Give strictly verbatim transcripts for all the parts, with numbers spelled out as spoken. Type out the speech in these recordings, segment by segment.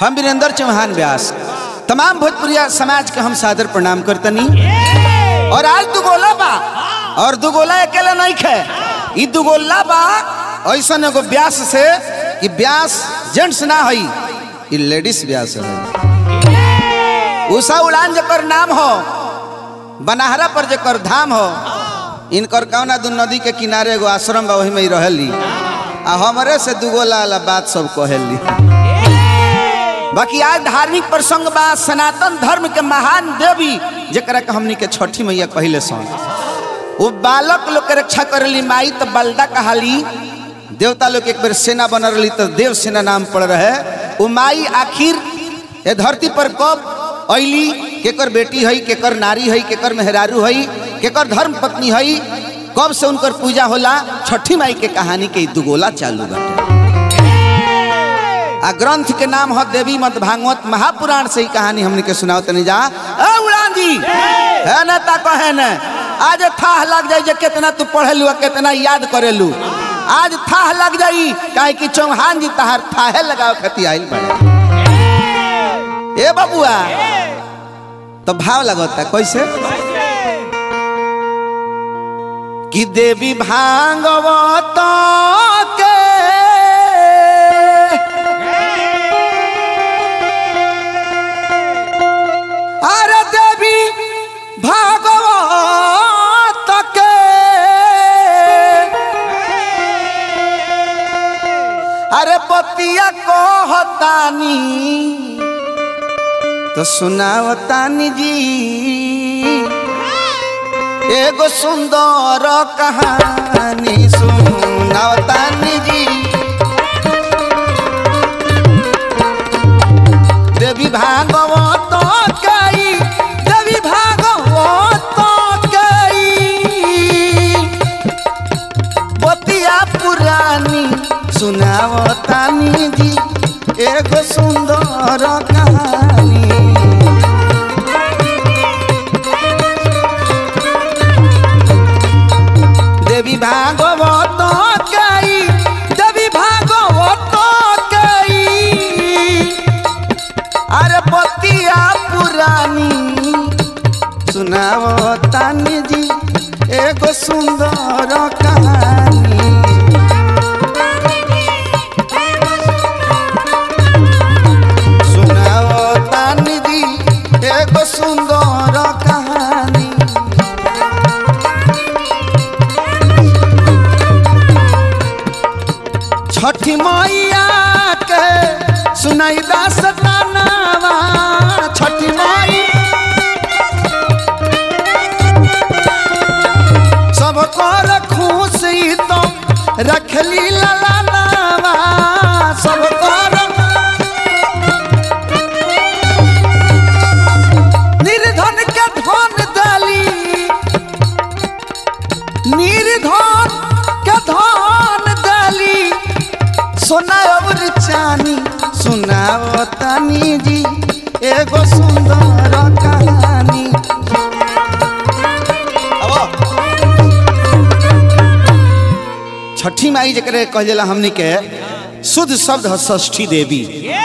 हम वीरेंद्र चौहान व्यास तमाम भोजपुरिया समाज के हम सादर प्रणाम करतनी। और आज दुगोला बा और दुगोला अकेले नहीं खे, ई दुगोला बा ऐसा एगो व्यास से कि व्यास जेंट्स ना हई, ई लेडीज व्यास है। उषा उड़ान जकर नाम हो, बनहरा पर जकर धाम हो, इनकर कौना दू नदी के किनारे एगो आश्रम बा, वही में रहली आ हमरे से दुगोला वाला बात सब कहली। बाकी आज धार्मिक प्रसंग बा, सनातन धर्म के महान देवी जकरा के हमनी के छठी मैया कहले सन। वो बालक लोग के रक्षा करली माई तो बलदा कहाली, देवता लोग एक बार सेना बन रही तो देव सेना नाम पड़ रहे। वो माई आखिर ये धरती पर कब अली, केकर बेटी है, केकर नारी है, केकर मेहरारू है, केकर धर्म पत्नी है, कब से उनकर पूजा होला, छठी माई के कहानी के दुगोला चालू बाटे। आ ग्रंथ के नाम है देवी मत भागवत महापुराण से ही कहानी हमने के सुनाओ तनी जा। ए उड़ान जी है ना ता कहे न आज थाह लग जाई जे कितना तू पढ़ेलू आ कितना याद करेलू। आज थाह लग जाई काहे कि चौहान जी तहार थाहे लगाओ खती आइल बड़े। ए बबुआ तो भाव लगता कैसे कि देवी भागवत के अरे देवी भागवत के अरे पतिया कहतानी तो सुनावतानी जी एगो सुंदर कहानी सुनावतानी जी। देवी भागवत कई देवी भागवत कई बतिया पुरानी सुनावतानी जी एगो सुंदर कहानी। देवी भागवत कई देवी भागवत कई अरे बतिया पुरानी सुनावतानी जी एगो सुंदर कहानी। सुनावतानी जी एगो सुंदर कहानी। छठी मैया के सुनाई दास्तानवा, छठी माई सब कर खुशी तो रखली ललनावा, सब कर निर्धन के धन दली, निर्धन के धन दली सोना और चानी सुनावतानी जी एगो सुंदर कहानी। छठी माई जकरे कहला हमनी के शुद्ध शब्द है षष्ठी देवी।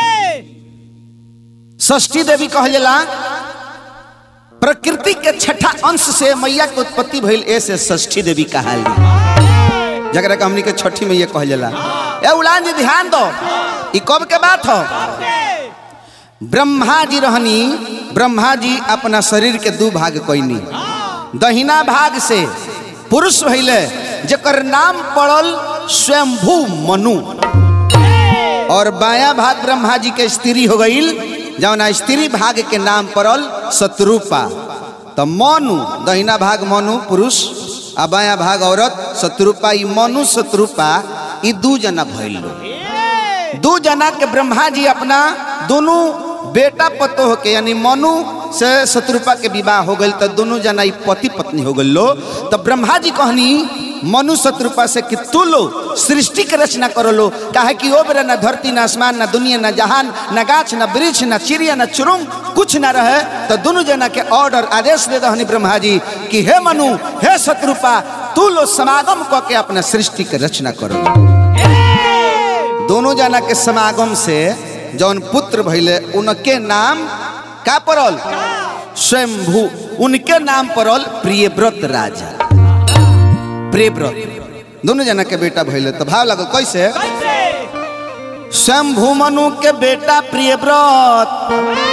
षष्ठी देवी कहला प्रकृति के छठा अंश से मैया के उत्पत्ति भइल, ऐसे षष्ठी देवी कहाली जकरा के हमनी के छठी मैया कहला। ए उड़ान जी ध्यान दो, ई कब के बात हो? ब्रह्मा जी रहनी, ब्रह्मा जी अपना शरीर के दो भाग कईनी। दहिना भाग से पुरुष भइले जकर नाम पड़ल स्वयंभू मनु, और बाया भाग ब्रह्मा जी के स्त्री हो गईल, जौना स्त्री भाग के नाम पड़ल शत्रुपा। तो मनु दहिना भाग मनु पुरुष आ बाया भाग औरत शत्रुपा। ई मनु शत्रुपा ई दू जना भइल। दू जना के ब्रह्मा जी अपना दोनों बेटा पतोह के यानी मनु से शत्रुपा के विवाह हो गई, तो दोनों जना ई पति पत्नी हो गई लो। तो ब्रह्मा जी कहनी मनु शत्रुपा से कि तू लो सृष्टि के रचना करो लो, काहे कि ओ बेरा न धरती न आसमान न दुनिया न जहान न गाछ न वृक्ष न चिड़िया न चुरुंग कुछ न रहे। तो दोनों जना के ऑर्डर आदेश दे दहनी ब्रह्मा जी कि हे मनु हे शत्रुपा तू लो समागम क के अपना सृष्टि के रचना करो। दोनों जना के समागम से जौन पुत्र भइले उनके नाम का पड़ल स्वयंभू, उनके नाम पड़ल प्रियव्रत राजा। प्रियव्रत दोनों जना के बेटा भइले तो भाव लगल कैसे, स्वयंभू मनु के बेटा प्रियव्रत,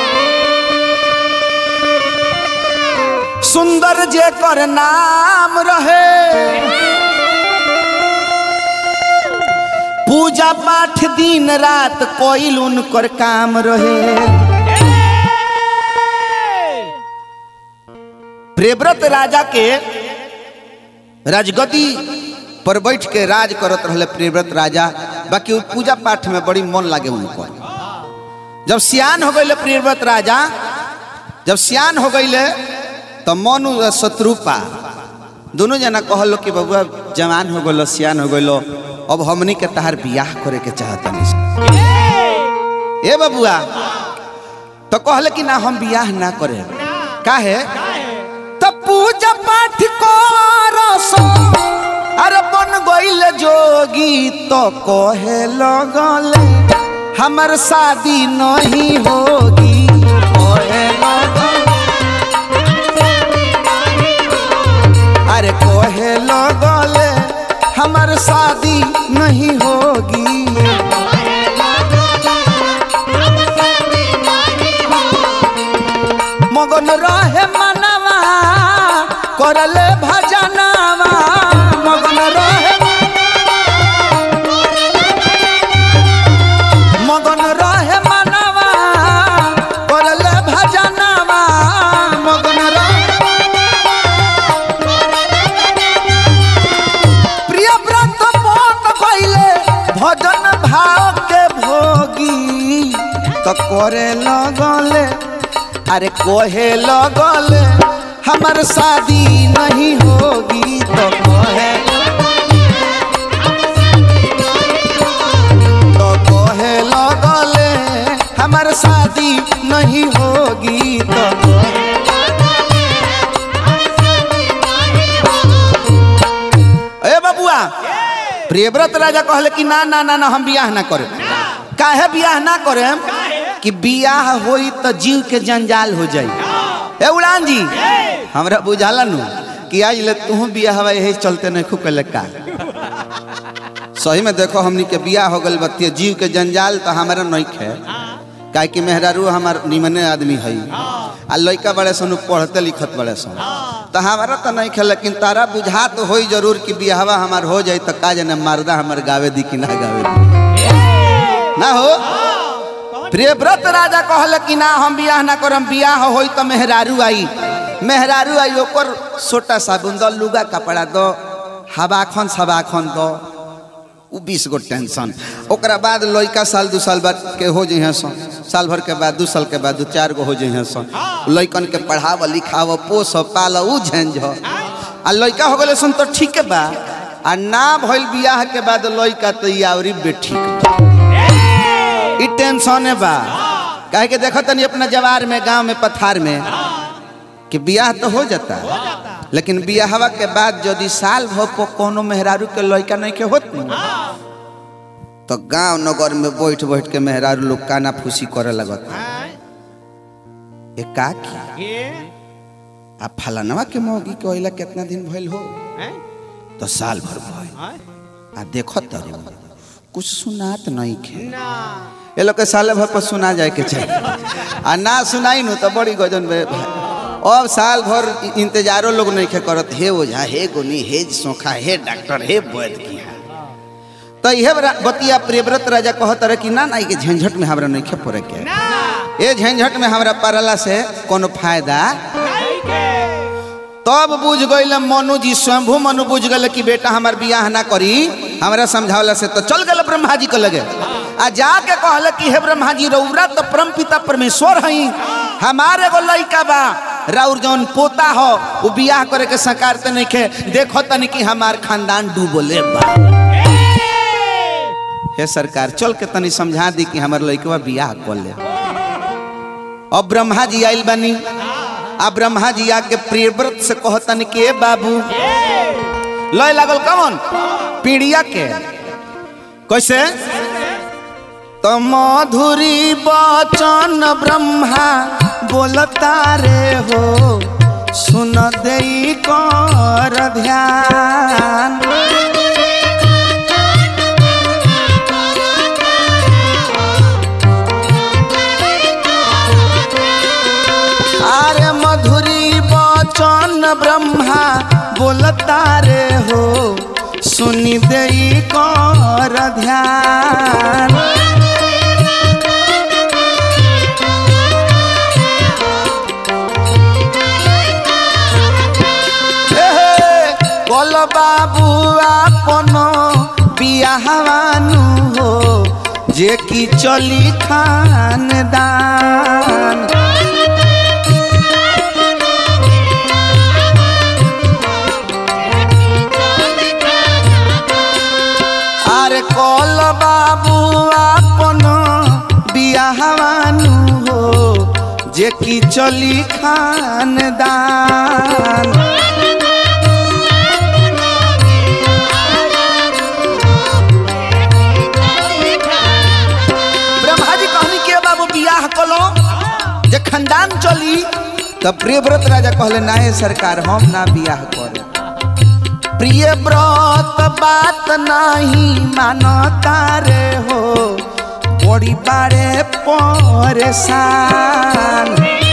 सुंदर जे कर नाम रहे, पूजा पाठ दिन रात कोइल उनकर काम रहे। प्रियव्रत राजा के राजगद्दी पर बैठ के राज करत रहले प्रियव्रत राजा, बाकी पूजा पाठ में बड़ी मन लागे उनको। जब सियान हो गए प्रियव्रत राजा, जब सियान हो गए तो मनु शत्रुपा दोनों जना कहलो कि बबुआ जवान हो गलो, सियान हो गलो, अब हमनी के तहार बियाह करे के चाहता नहीं ए बबुआ। तो कहले कि ना हम बियाह ना करे, काहे तो पूजा पाठ करसो, अरे बन गइल जोगी तो कहे लगले हमर शादी नहीं होगी, कहे लगले अरे कहे लगले हमर शादी नहीं होगी। मगन रहे मनवा करले भजनवा, मगन रहे मगन रहे मनवा करले भजनवा, मगन रहे प्रियव्रत बन गइले भजन भाव के भोगी, तो करे लगले अरे कोहे लगले हमर शादी नहीं होगी, तो कोहे तो कोहे लगले हमर शादी नहीं होगी, तो ए बबुआ प्रियव्रत राजा कहले कि ना ना ना ना हम बियाह ना करे। काहे बियाह ना करे कि बियाह होई तो जीव के जंजाल हो जाई। ए उड़ान जी हमरा बुझाला नु कि आज ले तू बियाह हवा यही चलते नहीं खुकले का। सही में देखो हमनी के बियाह हो गल बतिया जीव के जंजाल तो हमारा नहीं खे, काहे कि मेहरारू हमार निमने आदमी है आ लड़का बड़े सन पढ़ते लिखत बड़े सन, तो हमारा तो नहीं खे, लेकिन तारा बुझा तो हो जरूर कि बियाहवा हमार हो जाए तो का जाने मर्दा हमार गावे दी कि ना गावे दी ना हो। प्रियव्रत राजा कहले कि ना हम बियाह ना करम, बियाह होई तो मेहरारू आई, मेहरारू आई ओकर सोटा साबुन दो, लुगा कपड़ा दो, हवाखन सवाखन दो, उ बीस गो टेंशन। ओकरा बाद लड़का साल दू साल बाद के हो जाइए सन, साल भर के बाद दू साल के बाद दू चार गो हो जाइए सन, लड़कन के पढ़ाव लिखाव पोस पाल उ झंझ आ लड़का हो गए सन तो ठीक बा, आ ना भइल बियाह के बाद लड़का तो यावरी बेठीक ई टेंशन बा। काहे के देखो तनी अपना जवार में गांव में पथार में कि बियाह तो हो जाता, लेकिन बियाहवा के बाद यदि साल भर को कोनो मेहरारू के लड़का नहीं के होत तो गांव नगर में बैठ बैठ के मेहरारू लोग काना फूसी करे लगत। ए का की आ फलानवा के मौगी के ओइला कितना दिन भइल हो, तो साल भर भइल आ देखो त कुछ सुनात नहीं खे। ये लोग के साल भर पर सुना जाए के चाहिए, आ ना सुनाई नु तो बड़ी गजन बे। अब साल भर इंतजारो लोग नहीं खे करत, हे ओझा हे गोनी हे सोखा हे डॉक्टर हे वैद्य की। तो यह बतिया प्रियव्रत राजा कहत रहे कि ना ना के झंझट में हमरा नहीं खे पड़े के, ये झंझट में हमरा पड़ला से कोनो फायदा। तब तो बुझ गए मनु जी, स्वयंभू मनु बुझ गए कि बेटा हमार बियाह ना करी, हमरा समझावला से तो चल गए ब्रह्मा जी के लगे आ जाके कहले कि हे ब्रह्मा जी रउरा तो परम पिता परमेश्वर हई, हमारे एगो लइका बा राउर जौन पोता हो वो बियाह करे के सकारते नहीं खे, देखो तनी कि हमार खानदान डूबले बा। हे सरकार चल के तनी समझा दी कि हमार लइकवा बियाह कर ले। अब ब्रह्मा जी आइल बनी, अब ब्रह्मा जी आके प्रियव्रत से कहतन कि बाबू लय लागल कौन पीड़िया के कैसे तो मधुरी बचन ब्रह्मा बोलता रे हो सुन देई कर ध्यान। अरे मधुरी बचन ब्रह्मा बोलता रे हो सुनी देई कर ध्यान। कल बाबू आपन बियाहवानु हो जे की चली खानदान। अरे कल बाबू आपन बियाहवानु हो जे की चली खानदान। जे खानदान चली तब प्रियव्रत राजा कहले नाहे सरकार हम ना बियाह करे। प्रियव्रत बात नहीं मानता रे हो बड़ी बारे परेशान।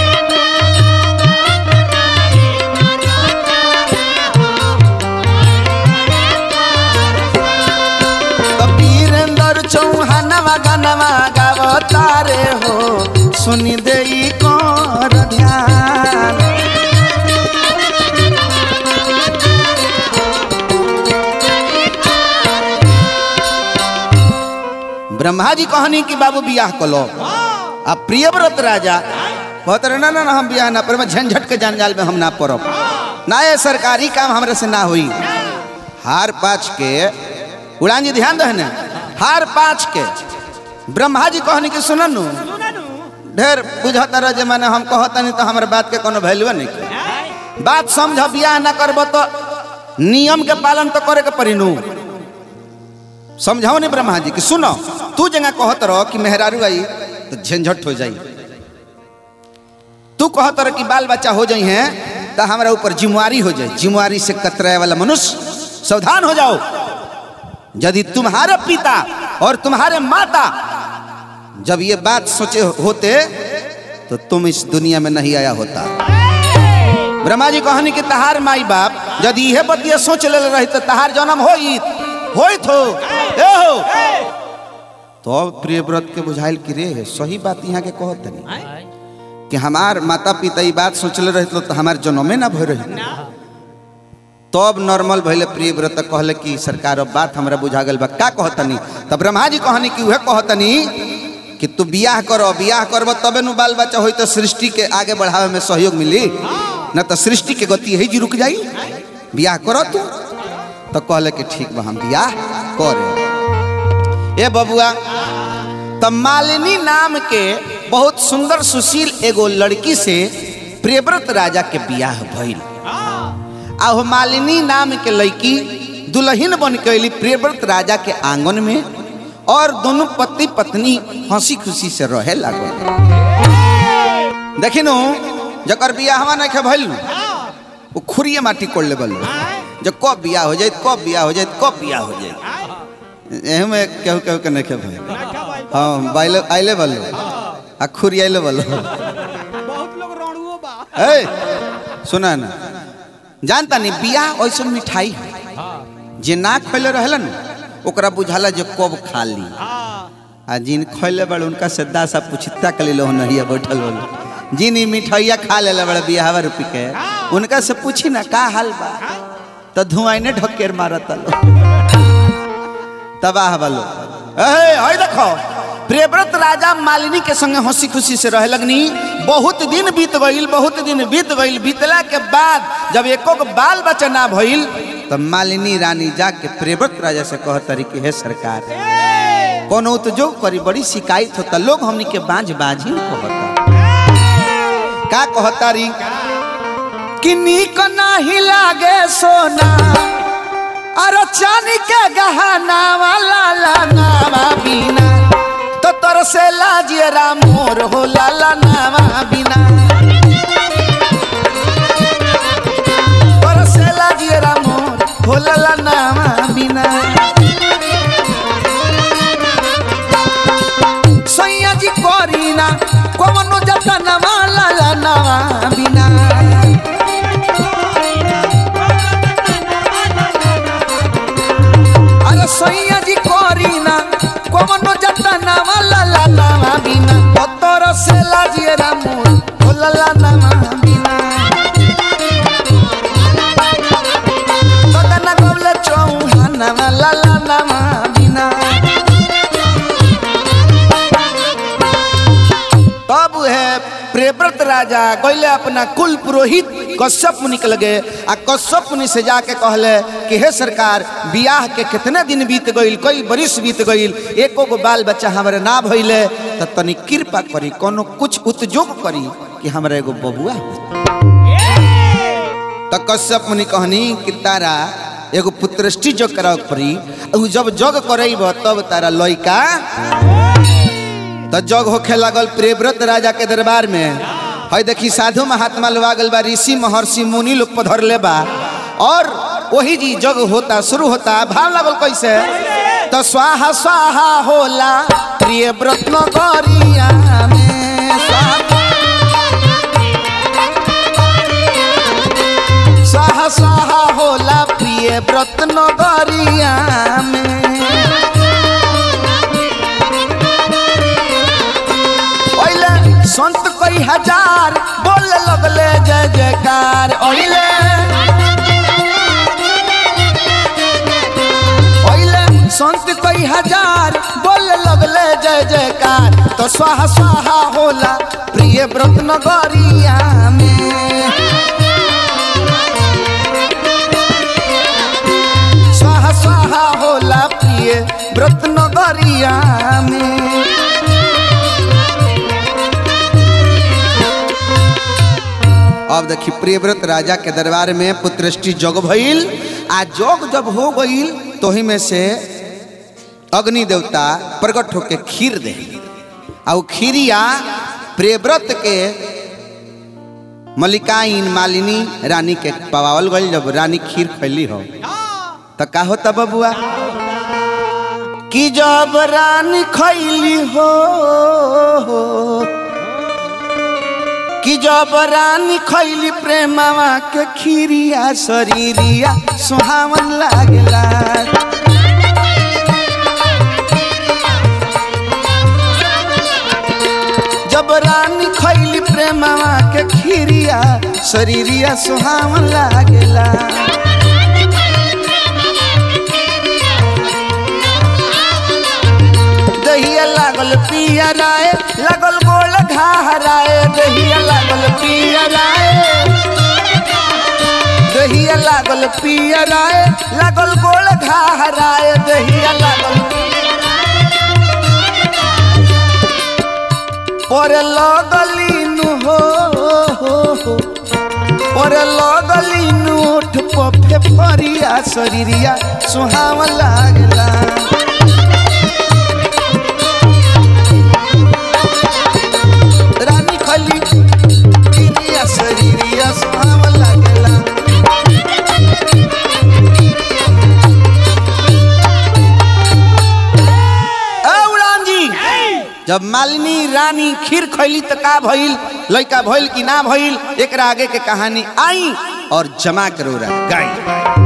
वीरेंद्र चौहानवा गानवा गावता रे हो सुनी देई कर ध्यान। ब्रह्मा जी कहनी कि बाबू बियाह कलो। अब प्रियव्रत राजा कहते रहे ना ना हम बियाह ना पर झंझट के जंजाल में हम ना पड़ब ना ये सरकारी काम हमरा से ना हुई। हार पाँच के उड़ान जी ध्यान रहे हार पाँच के ब्रह्मा जी कहनी कि सुननु ढेर बुझता रह जे माने हम कहता नहीं तो हमारे बात के कोनो वैल्यू नहीं। बात समझ बियाह ना करब तो नियम के पालन तो करे के पड़ी नु। समझाओ नहीं ब्रह्मा जी कि सुनो तू जगह कहत रहो कि मेहरारू आई तो झंझट हो जाई। तू कहत रहो कि बाल बच्चा हो जाई हैं तो हमारा ऊपर जिम्मेवारी हो जाए। जिम्मेवारी से कतराए वाला मनुष्य सावधान हो जाओ। यदि तुम्हारे पिता और तुम्हारे माता जब ये बात सोचे होते तो तुम इस दुनिया में नहीं आया होता। ब्रह्मा जी कहनी कि तहार माई बाप यदि यह बतिया सोच ले रही तो तहार जन्म होई होई थो ए हो तो प्रियव्रत के बुझाइल कि रे सही बात यहाँ के कहत नहीं कि हमार माता पिता ये बात सोच ले रही तो हमार जन्मे ना भय रही। तब नॉर्मल भले प्रियव्रत कहले कि सरकार अब बात हमरा बुझा गल बा का कहतनी। तब ब्रह्मा जी कहनी कि वह कहतनी कि तू बियाह करो बियाह करब तबे नु बाल बच्चा होई तो सृष्टि के आगे बढ़ावे में सहयोग मिली न तो सृष्टि के गति यही जी रुक जाई। बियाह करो तू तो कहले कि ठीक बा हम बियाह करे। ए बबुआ तब मालिनी नाम के बहुत सुंदर सुशील एगो लड़की से प्रियव्रत राजा के बियाह भइल। आ मालिनी नाम के लड़की दुल्हन बन के अली प्रियव्रत राजा के आंगन में और दोनों पति पत्नी हंसी खुशी से रहे लगे। देखिनु जकर बियाहवा नहीं भइल वो खुरिए माटी कोड़ ले बल जब कब बियाह हो जाए कब बियाह हो जाए कब बियाह हो जाए एहू में केहू केहू के नहीं भइल। हाँ बाइले आइले बल आ खुरी आइले बल बहुत लोग रणुओ बा। ए सुना ना जानता नहीं बियाह ऐसा मिठाई जे ना खैले रहलन ओकरा बुझाला जे कब खा ली आ जिन खैले बड़ उनका सदा सा पुछता कली लो नहीं बैठल बोलो जिन मिठाइया खा ले बड़ा बियाहवा रुपी के उनका से पूछी ना का हाल बा तो धुआं ने ढकेर मारत लो तबाह वालो। ए देखो प्रियव्रत राजा मालिनी के संगे हंसी खुशी से रह लगनी। बहुत दिन बीत गईल बहुत दिन बीत गईल बीतला के बाद जब एको बाल बच्चा ना भइल तो मालिनी रानी जाके प्रियव्रत राजा से कहतरी कि हे सरकार कोनो तो जो करी बड़ी शिकायत होता लोग हमनी के बांझ बांझी कहता का कहतारी कि नीक नाही लागे सोना अरे चांदी के गहना वाला लांगावा बिना तो तरसे लाजियरा मोर हो लाला नावा बिना तरसे लाजियरा मोर हो लाला नावा बिना सैया जी करीना कवनो जता नवा लाला नावा बिना अरे सैया जी करीना कवनो जता नवा लाला नावा बिना पत्थर से लाजियरा मोर हो लाला नावा बिना कतना कबले चौहाना लाला नावा बिना तब है प्रियव्रत राजा गइले अपना कुल पुरोहित कश्यप मुनि के लगे आ कश्यप मुनि से जाके कहले कि हे सरकार बियाह के कितने दिन बीत गइल कई बरिस बीत गइल एको गो बाल बच्चा हमारे ना भइले त तनी कृपा करी कोनो कुछ उद्योग करी कि हमरा एगो बबुआ त कश्यप मुनि कहनी कि तारा एगो पुत्रष्टि जग कराव पड़ी जब जग करैब तब तारा लइका तो जग होखे लागल प्रियव्रत राजा के दरबार में है देखी साधु महात्मा लोग आ गल बा ऋषि महर्षि मुनि लोग पधरले बा और वही जी जग होता शुरू होता भाव लागल कैसे तो स्वाहा स्वाहा होला प्रियव्रत नगरिया में स्वाहा स्वाहा होला प्रियव्रत नगरिया में संत कई हजार बोल लगले जय जयकार ओइले ओइले संत कई हजार बोल लगले जय जयकार तो स्वाहा स्वाहा होला प्रियव्रत नगरिया में स्वाहा स्वाहा होला प्रियव्रत नगरिया में अब देखी प्रियव्रत राजा के दरबार में पुत्रष्टि जग भइल आ जग जब हो गइल तो ही में से अग्नि देवता प्रकट होके खीर दे आ खीरिया प्रियव्रत के मलिकाइन मालिनी रानी के पवावल गइल जब रानी खीर खैली हो तो का होता बबुआ कि जब रानी खैली हो कि जब रानी खैली प्रेमवा के खीरिया शरीरिया सुहावन लागला जब रानी खैली प्रेमवा के खीरिया शरीरिया सुहावन लागला दहिया लागल पिया राय लागल गोल घाहराए दहिया लागल पिया राय दहिया लागल पिया राय लागल गोल घाहराए दहिया लागल पर लगलीनु हो पर लगलीनु उठ पफे परिया शरीरिया सुहावन लागला रानी खली खीरिया शरीरिया सुहावन लागला जब मालिनी रानी खीर खैली तो का भइल लइका भइल कि ना भइल एकरा आगे के कहानी आई और जमा करो गाई।